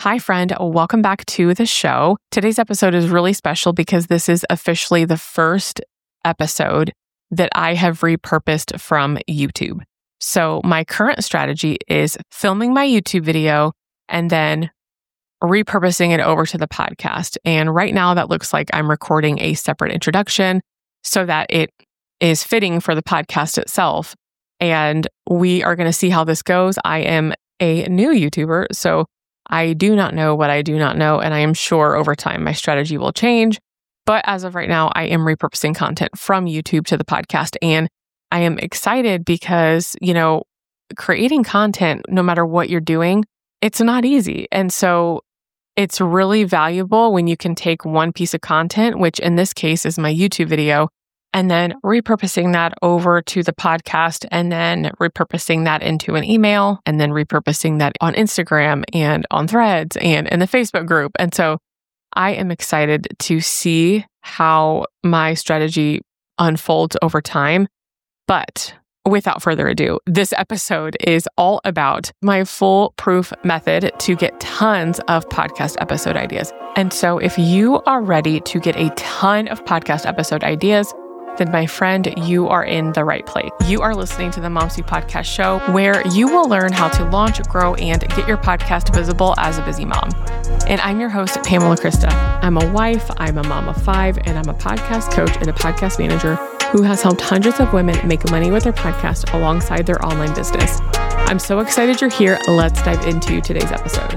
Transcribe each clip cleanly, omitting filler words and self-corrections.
Hi, friend. Welcome back to the show. Today's episode is really special because this is officially the first episode that I have repurposed from YouTube. So my current strategy is filming my YouTube video and then repurposing it over to the podcast. And right now that looks like I'm recording a separate introduction so that it is fitting for the podcast itself. And we are going to see how this goes. I am a new YouTuber, so I do not know what I do not know. And I am sure over time my strategy will change. But as of right now, I am repurposing content from YouTube to the podcast. And I am excited because, creating content, no matter what you're doing, it's not easy. And so it's really valuable when you can take one piece of content, which in this case is my YouTube video, and then repurposing that over to the podcast, and then repurposing that into an email, and then repurposing that on Instagram and on Threads and in the Facebook group. And so I am excited to see how my strategy unfolds over time. But without further ado, this episode is all about my foolproof method to get tons of podcast episode ideas. And so if you are ready to get a ton of podcast episode ideas, then my friend, you are in the right place. You are listening to the Momcy Podcast Show, where you will learn how to launch, grow, and get your podcast visible as a busy mom. And I'm your host, Pamela Krista. I'm a wife, I'm a mom of 5, and I'm a podcast coach and a podcast manager who has helped hundreds of women make money with their podcast alongside their online business. I'm so excited you're here. Let's dive into today's episode.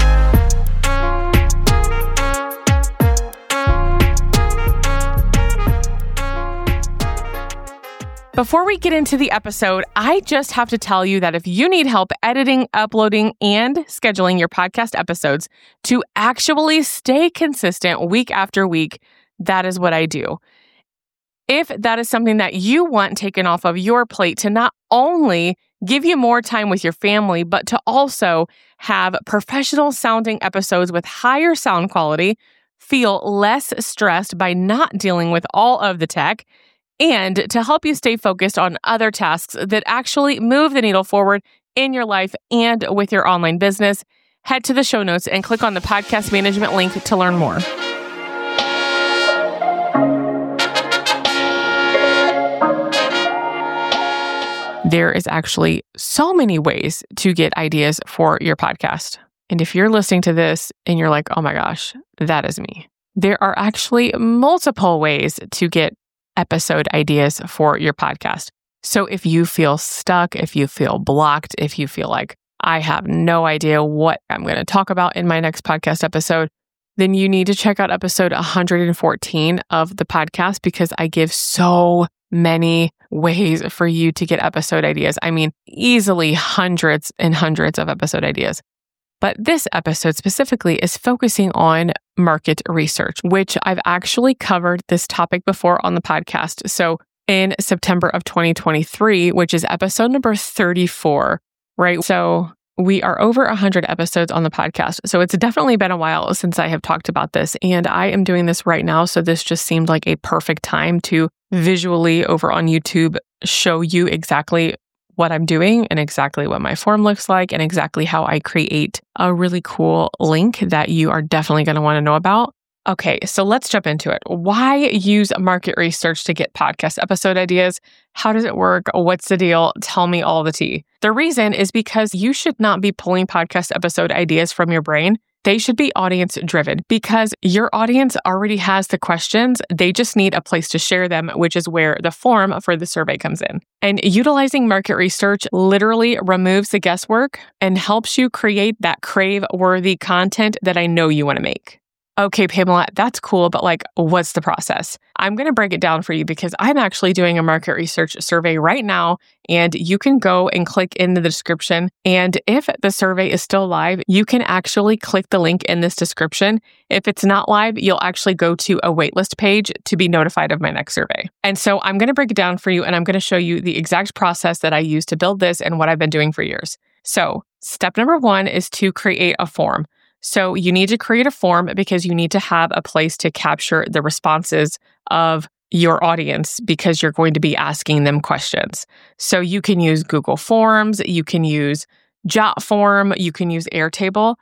Before we get into the episode, I just have to tell you that if you need help editing, uploading, and scheduling your podcast episodes to actually stay consistent week after week, that is what I do. If that is something that you want taken off of your plate to not only give you more time with your family, but to also have professional sounding episodes with higher sound quality, feel less stressed by not dealing with all of the tech, and to help you stay focused on other tasks that actually move the needle forward in your life and with your online business, head to the show notes and click on the podcast management link to learn more. There is actually so many ways to get ideas for your podcast. And if you're listening to this and you're like, oh my gosh, that is me. There are actually multiple ways to get episode ideas for your podcast. So if you feel stuck, if you feel blocked, if you feel like I have no idea what I'm going to talk about in my next podcast episode, then you need to check out episode 114 of the podcast because I give so many ways for you to get episode ideas. I mean, easily hundreds and hundreds of episode ideas. But this episode specifically is focusing on market research, which I've actually covered this topic before on the podcast. So in September of 2023, which is episode number 34, right? So we are over 100 episodes on the podcast. So it's definitely been a while since I have talked about this. And I am doing this right now. So this just seemed like a perfect time to visually over on YouTube show you exactly what I'm doing and exactly what my form looks like and exactly how I create a really cool link that you are definitely going to want to know about. Okay, so let's jump into it. Why use market research to get podcast episode ideas? How does it work? What's the deal? Tell me all the tea. The reason is because you should not be pulling podcast episode ideas from your brain. They should be audience driven because your audience already has the questions. They just need a place to share them, which is where the form for the survey comes in. And utilizing market research literally removes the guesswork and helps you create that crave-worthy content that I know you want to make. Okay, Pamela, that's cool, but what's the process? I'm going to break it down for you because I'm actually doing a market research survey right now, and you can go and click in the description. And if the survey is still live, you can actually click the link in this description. If it's not live, you'll actually go to a waitlist page to be notified of my next survey. And so I'm going to break it down for you, and I'm going to show you the exact process that I use to build this and what I've been doing for years. So step number 1 is to create a form. So you need to create a form because you need to have a place to capture the responses of your audience because you're going to be asking them questions. So you can use Google Forms, you can use JotForm, you can use Airtable.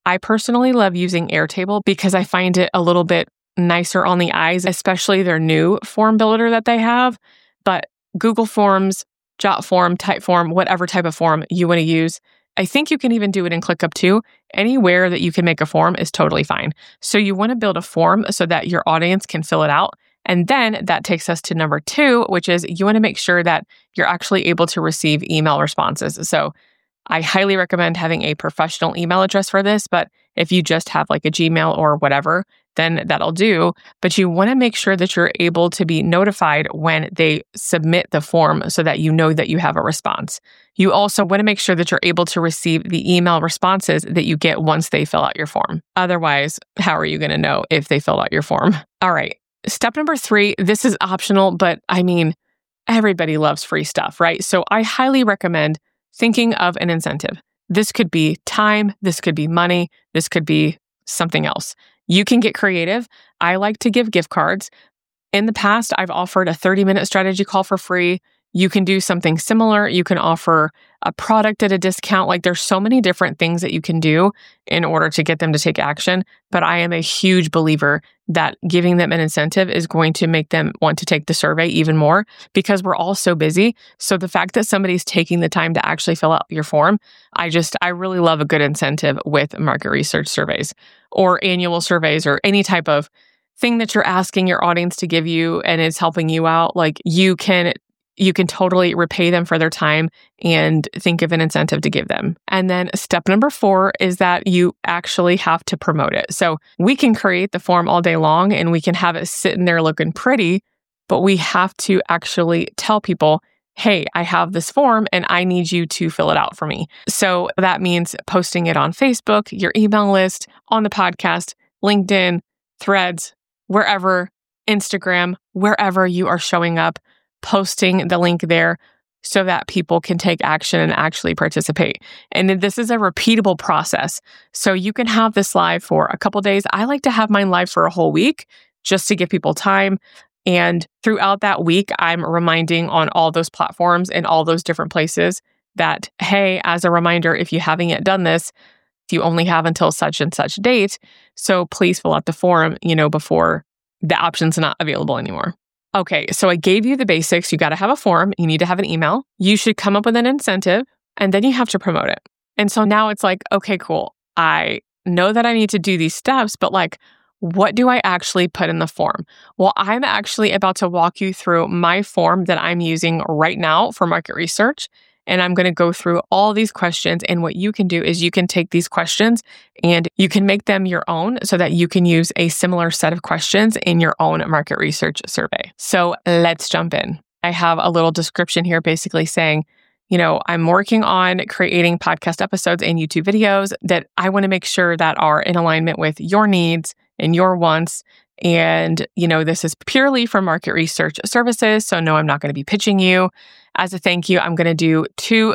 I personally love using Airtable because I find it a little bit nicer on the eyes, especially their new form builder that they have. But Google Forms, Jotform, Typeform, whatever type of form you want to use, I think you can even do it in ClickUp too. Anywhere that you can make a form is totally fine. So you want to build a form so that your audience can fill it out. And then that takes us to number 2, which is you want to make sure that you're actually able to receive email responses. So I highly recommend having a professional email address for this, but if you just have like a Gmail or whatever, then that'll do. But you want to make sure that you're able to be notified when they submit the form so that you know that you have a response. You also want to make sure that you're able to receive the email responses that you get once they fill out your form. Otherwise, how are you going to know if they filled out your form? All right. Step number 3, this is optional, but I mean, everybody loves free stuff, right? So I highly recommend thinking of an incentive. This could be time, this could be money, this could be something else. You can get creative. I like to give gift cards. In the past, I've offered a 30-minute strategy call for free. You can do something similar. You can offer a product at a discount. Like there's so many different things that you can do in order to get them to take action. But I am a huge believer that giving them an incentive is going to make them want to take the survey even more because we're all so busy. So the fact that somebody's taking the time to actually fill out your form, I really love a good incentive with market research surveys or annual surveys or any type of thing that you're asking your audience to give you and is helping you out. Like you can totally repay them for their time and think of an incentive to give them. And then step number 4 is that you actually have to promote it. So we can create the form all day long and we can have it sitting there looking pretty, but we have to actually tell people, hey, I have this form and I need you to fill it out for me. So that means posting it on Facebook, your email list, on the podcast, LinkedIn, Threads, wherever, Instagram, wherever you are showing up, posting the link there so that people can take action and actually participate. And this is a repeatable process. So you can have this live for a couple days. I like to have mine live for a whole week just to give people time. And throughout that week, I'm reminding on all those platforms and all those different places that, hey, as a reminder, if you haven't yet done this, you only have until such and such date. So please fill out the form, before the option's not available anymore. Okay, so I gave you the basics. You got to have a form. You need to have an email. You should come up with an incentive, and then you have to promote it. And so now it's like, okay, cool. I know that I need to do these steps, but what do I actually put in the form? Well, I'm actually about to walk you through my form that I'm using right now for market research. And I'm going to go through all these questions. And what you can do is you can take these questions and you can make them your own so that you can use a similar set of questions in your own market research survey. So let's jump in. I have a little description here basically saying, I'm working on creating podcast episodes and YouTube videos that I want to make sure that are in alignment with your needs and your wants. And, this is purely for market research services. So no, I'm not going to be pitching you. As a thank you, I'm going to do 2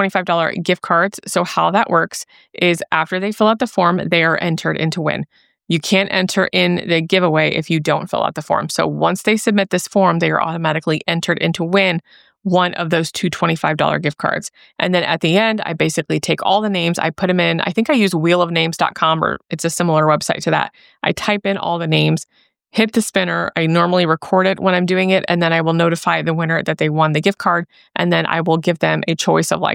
$25 gift cards. So how that works is after they fill out the form, they are entered into win. You can't enter in the giveaway if you don't fill out the form. So once they submit this form, they are automatically entered into win one of those 2 $25 gift cards. And then at the end, I basically take all the names, I put them in, I think I use wheelofnames.com or it's a similar website to that. I type in all the names, hit the spinner. I normally record it when I'm doing it, and then I will notify the winner that they won the gift card. And then I will give them a choice of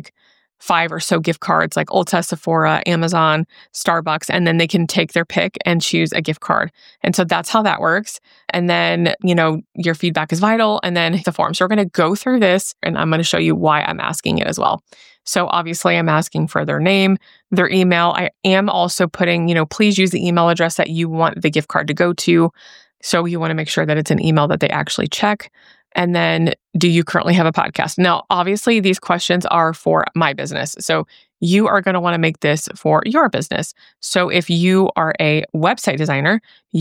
5 or so gift cards like Ulta, Sephora, Amazon, Starbucks, and then they can take their pick and choose a gift card. And so that's how that works. And then, your feedback is vital, and then the form. So we're going to go through this, and I'm going to show you why I'm asking it as well. So obviously I'm asking for their name, their email. I am also putting, please use the email address that you want the gift card to go to. So you want to make sure that it's an email that they actually check. And then, do you currently have a podcast? Now, obviously, these questions are for my business. So you are going to want to make this for your business. So if you are a website designer,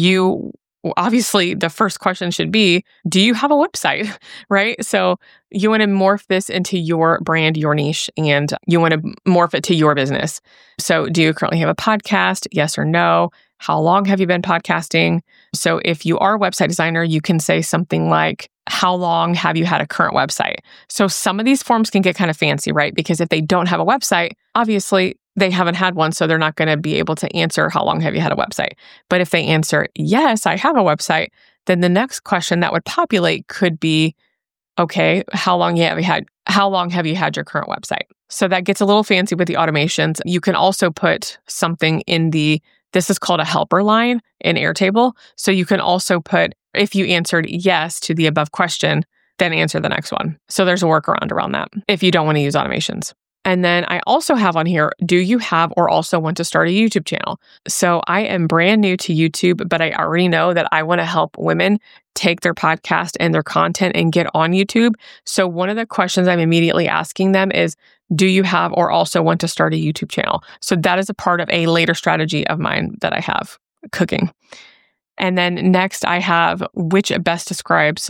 obviously, the first question should be, do you have a website, right? So you want to morph this into your brand, your niche, and you want to morph it to your business. So do you currently have a podcast? Yes or no? How long have you been podcasting? So if you are a website designer, you can say something like, how long have you had a current website? So some of these forms can get kind of fancy, right? Because if they don't have a website, obviously they haven't had one, so they're not going to be able to answer how long have you had a website. But if they answer, yes, I have a website, then the next question that would populate could be, okay, how long have you had your current website? So that gets a little fancy with the automations. You can also put something in this is called a helper line in Airtable. So you can also put, if you answered yes to the above question, then answer the next one. So there's a workaround around that if you don't want to use automations. And then I also have on here, do you have or also want to start a YouTube channel? So I am brand new to YouTube, but I already know that I want to help women take their podcast and their content and get on YouTube. So one of the questions I'm immediately asking them is, do you have or also want to start a YouTube channel? So that is a part of a later strategy of mine that I have cooking. And then next I have what best describes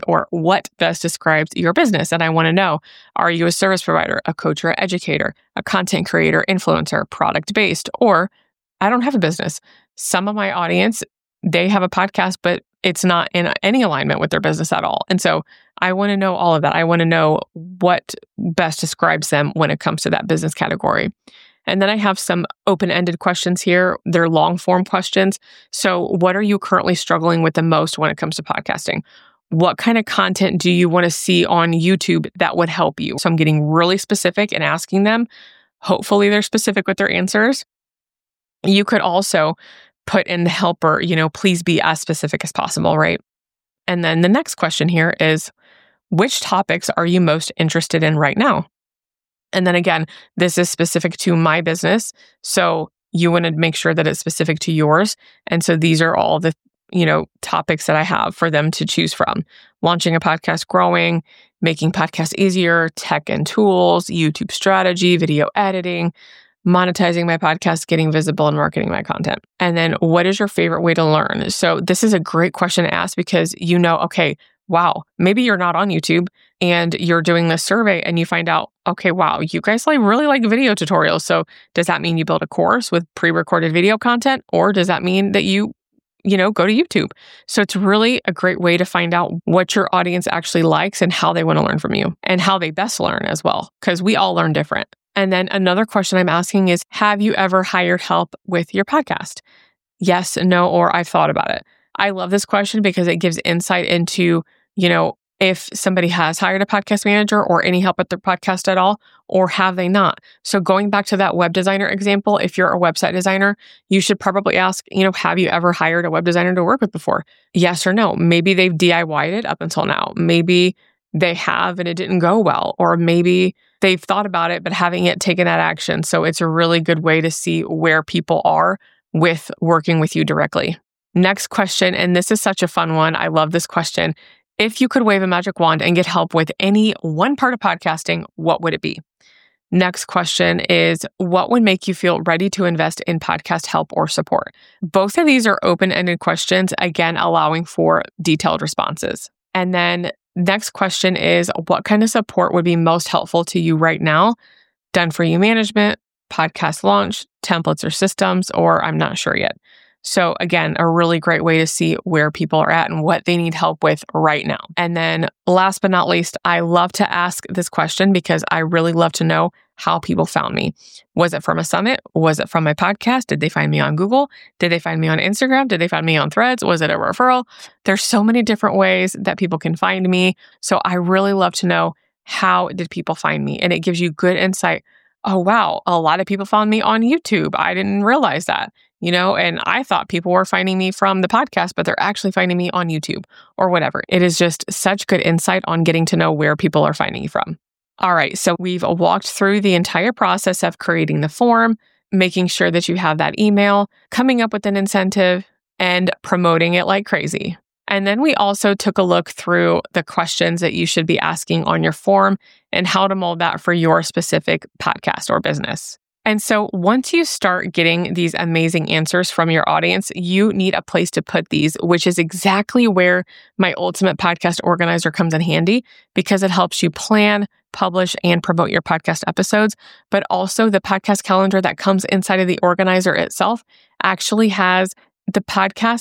your business. And I want to know, are you a service provider, a coach or an educator, a content creator, influencer, product-based, or I don't have a business. Some of my audience, they have a podcast, but it's not in any alignment with their business at all. And so I want to know all of that. I want to know what best describes them when it comes to that business category. And then I have some open-ended questions here. They're long-form questions. So what are you currently struggling with the most when it comes to podcasting? What kind of content do you want to see on YouTube that would help you? So I'm getting really specific and asking them. Hopefully they're specific with their answers. You could also put in the helper, please be as specific as possible, right? And then the next question here is, which topics are you most interested in right now? And then again, this is specific to my business. So you want to make sure that it's specific to yours. And so these are all the, topics that I have for them to choose from. Launching a podcast, growing, making podcasts easier, tech and tools, YouTube strategy, video editing, monetizing my podcast, getting visible, and marketing my content. And then what is your favorite way to learn? So this is a great question to ask because okay, wow, maybe you're not on YouTube and you're doing this survey and you find out, okay, wow, you guys really like video tutorials. So does that mean you build a course with pre-recorded video content? Or does that mean that you go to YouTube? So it's really a great way to find out what your audience actually likes and how they want to learn from you and how they best learn as well, because we all learn different. And then another question I'm asking is, have you ever hired help with your podcast? Yes, no, or I've thought about it. I love this question because it gives insight into, if somebody has hired a podcast manager or any help with their podcast at all, or have they not? So going back to that web designer example, if you're a website designer, you should probably ask, have you ever hired a web designer to work with before? Yes or no. Maybe they've DIY'd it up until now. Maybe they have and it didn't go well, or maybe they've thought about it but haven't yet taken that action. So it's a really good way to see where people are with working with you directly. Next question, and this is such a fun one. I love this question. If you could wave a magic wand and get help with any one part of podcasting, what would it be? Next question is, what would make you feel ready to invest in podcast help or support? Both of these are open-ended questions, again, allowing for detailed responses. And then next question is, what kind of support would be most helpful to you right now? Done for you management, podcast launch, templates or systems, or I'm not sure yet. So again, a really great way to see where people are at and what they need help with right now. And then last but not least, I love to ask this question because I really love to know how people found me. Was it from a summit? Was it from my podcast? Did they find me on Google? Did they find me on Instagram? Did they find me on Threads? Was it a referral? There's so many different ways that people can find me. So I really love to know, how did people find me? And it gives you good insight. Oh, wow, a lot of people found me on YouTube. I didn't realize that. And I thought people were finding me from the podcast, but they're actually finding me on YouTube or whatever. It is just such good insight on getting to know where people are finding you from. All right, so we've walked through the entire process of creating the form, making sure that you have that email, coming up with an incentive, and promoting it like crazy. And then we also took a look through the questions that you should be asking on your form and how to mold that for your specific podcast or business. And so once you start getting these amazing answers from your audience, you need a place to put these, which is exactly where my Ultimate Podcast Organizer comes in handy because it helps you plan, publish, and promote your podcast episodes. But also the podcast calendar that comes inside of the organizer itself actually has the podcast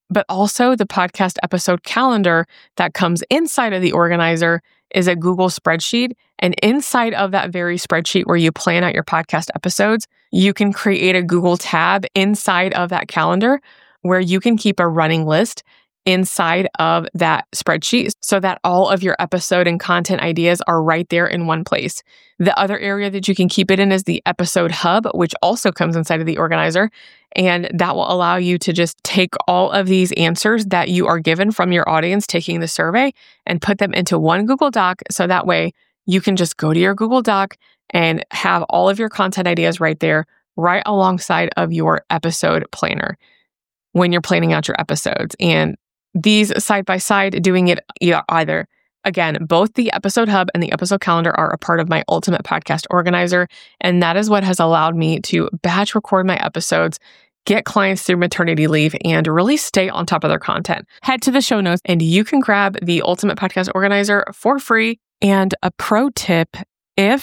but also the podcast episode calendar that comes inside of the organizer is a Google spreadsheet. And inside of that very spreadsheet where you plan out your podcast episodes, you can create a Google tab inside of that calendar where you can keep a running list inside of that spreadsheet so that all of your episode and content ideas are right there in one place. The other area that you can keep it in is the episode hub, which also comes inside of the organizer. And that will allow you to just take all of these answers that you are given from your audience taking the survey and put them into one Google Doc. So that way you can just go to your Google Doc and have all of your content ideas right there, right alongside of your episode planner when you're planning out your episodes. And these side by side, doing it either. Again, both the episode hub and the episode calendar are a part of my Ultimate Podcast Organizer. And that is what has allowed me to batch record my episodes, get clients through maternity leave, and really stay on top of their content. Head to the show notes and you can grab the Ultimate Podcast Organizer for free. And a pro tip here,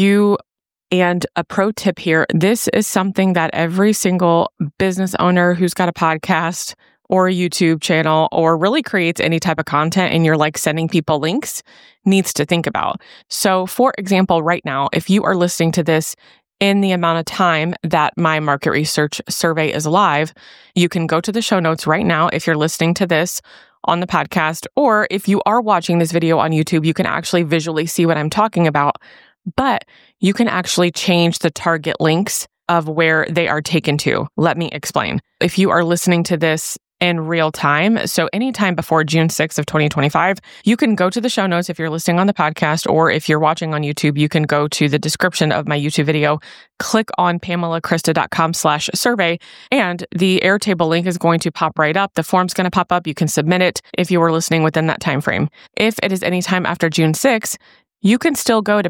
this is something that every single business owner who's got a podcast or a YouTube channel or really creates any type of content and you're like sending people links needs to think about. So for example, right now, if you are listening to this in the amount of time that my market research survey is live, you can go to the show notes right now if you're listening to this on the podcast, or if you are watching this video on YouTube, you can actually visually see what I'm talking about, but you can actually change the target links of where they are taken to. Let me explain. If you are listening to this in real time, so anytime before June 6th of 2025, you can go to the show notes if you're listening on the podcast, or if you're watching on YouTube, you can go to the description of my YouTube video, click on PamelaKrista.com/survey, and the Airtable link is going to pop right up. The form's going to pop up. You can submit it if you were listening within that time frame. If it is any time after June 6th, you can still go to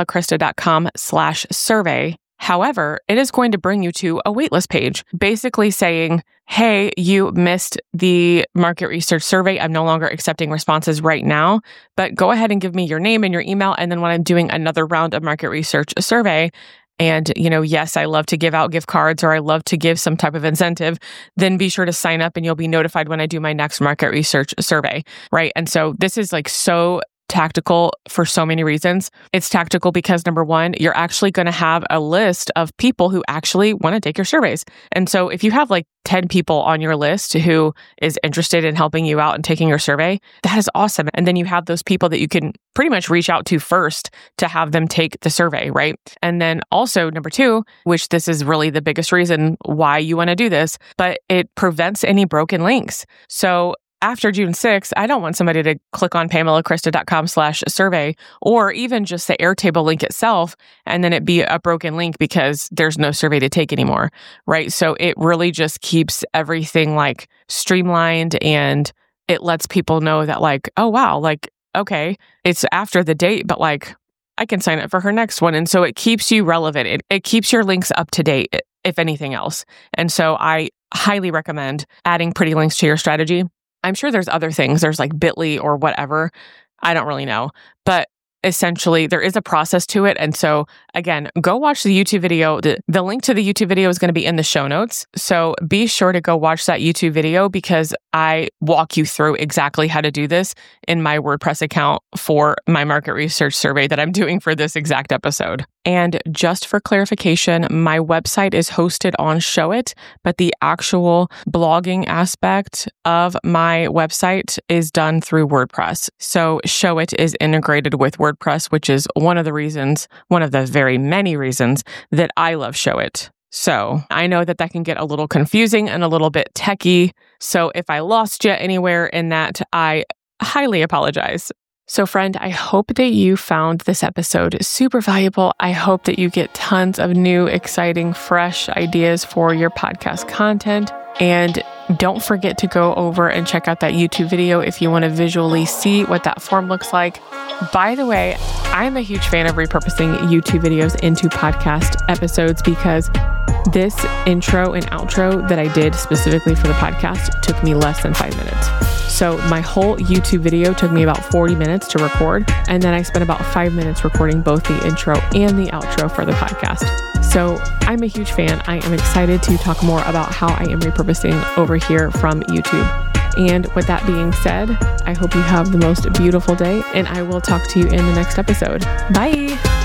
PamelaKrista.com/survey. However, it is going to bring you to a waitlist page, basically saying, hey, you missed the market research survey. I'm no longer accepting responses right now, but go ahead and give me your name and your email. And then when I'm doing another round of market research survey, and, yes, I love to give out gift cards or I love to give some type of incentive, then be sure to sign up and you'll be notified when I do my next market research survey, right? And so this is like so tactical for so many reasons. It's tactical because number one, you're actually going to have a list of people who actually want to take your surveys. And so if you have like 10 people on your list who is interested in helping you out and taking your survey, that is awesome. And then you have those people that you can pretty much reach out to first to have them take the survey, right? And then also number two, which this is really the biggest reason why you want to do this, but it prevents any broken links. So after June 6th, I don't want somebody to click on PamelaKrista.com/survey or even just the Airtable link itself and then it be a broken link because there's no survey to take anymore, right? So it really just keeps everything like streamlined and it lets people know that like, oh wow, like, okay, it's after the date, but like I can sign up for her next one. And so it keeps you relevant. It keeps your links up to date, if anything else. And so I highly recommend adding pretty links to your strategy. I'm sure there's other things. There's like Bitly or whatever. I don't really know. But essentially, there is a process to it. And so again, go watch the YouTube video. The link to the YouTube video is going to be in the show notes. So be sure to go watch that YouTube video because I walk you through exactly how to do this in my WordPress account for my market research survey that I'm doing for this exact episode. And just for clarification, my website is hosted on Showit, but the actual blogging aspect of my website is done through WordPress. So Showit is integrated with WordPress, which is one of the very many reasons that I love Showit. So I know that can get a little confusing and a little bit techie. So if I lost you anywhere in that, I highly apologize. So friend, I hope that you found this episode super valuable. I hope that you get tons of new, exciting, fresh ideas for your podcast content. And don't forget to go over and check out that YouTube video if you want to visually see what that form looks like. By the way, I'm a huge fan of repurposing YouTube videos into podcast episodes because this intro and outro that I did specifically for the podcast took me less than 5 minutes. So my whole YouTube video took me about 40 minutes to record. And then I spent about 5 minutes recording both the intro and the outro for the podcast. So I'm a huge fan. I am excited to talk more about how I am repurposing over here from YouTube. And with that being said, I hope you have the most beautiful day, and I will talk to you in the next episode. Bye.